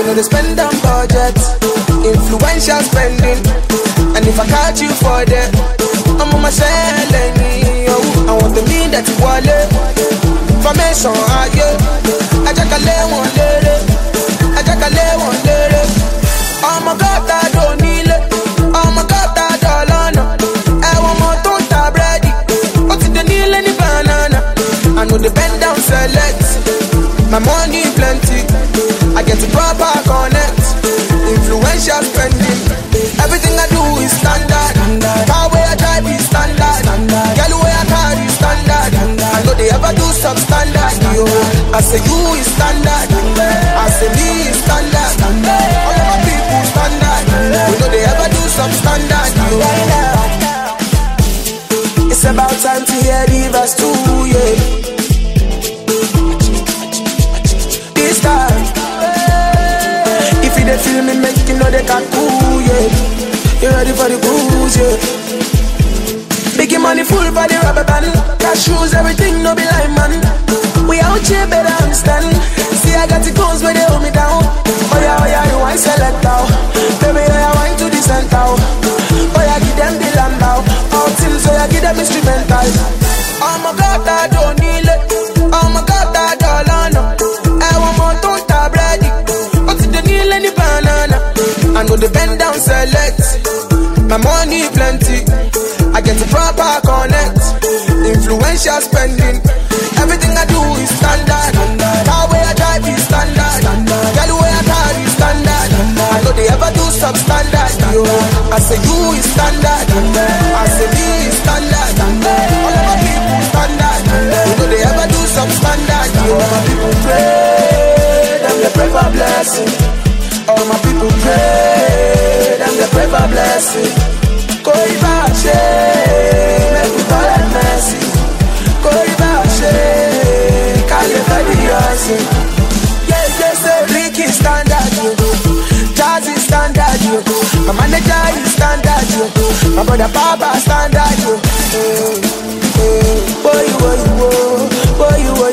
know they spend on budget, influential spending. And if I catch you for that, I'm on my selling. I want the mean that you want it. Formation, I just a lay one lady. I just a lay one lady. Oh my God, I don't need it. Oh my God, I don't know. I want more total bready. What's the deal any banana? I know the bend down select. My money plenty. I get a proper connect. Influential spending. Everything I do is standard. Car where I drive is standard. Girl where I carry standard. I know they ever do substandard. Yo, I say you is standard. I say me is standard. All of my people standard. We know they ever do substandard. Yo, it's about time to hear the verse too, yeah. This time, if you dey feel me, make you know they can cool, yeah. You ready for the cruise, yeah. Biggie money full for the rubber band. Cash shoes, everything, no be like man. We out here, better understand. See, I got the goals where they hold me down. Oh yeah, you want select out. Baby, I want to the center. Oh yeah, give them the land out. All teams, so yeah, give them instrumental. Oh my God, I don't need it. Oh my God, I don't know. I want more total bready. What's the deal any banana? I know the bend down select. My money plenty. I get a proper connect. Influential spending. Everything I do is standard. Car where I drive is standard. Girl where I carry is standard. I know they ever do substandard. Yo, I say you is standard. I say me is standard. All of my people standard. You know they ever do substandard. Yo, all my people pray, them they pray for blessing. All my people pray, them they pray for blessing. Koi bache, make we call it mercy. Koi bache, call it for the mercy. Yes, Ricky standard, yo. Jazzy standard, yo. My manager is standard, yo. My brother Papa standard, yo. Boy,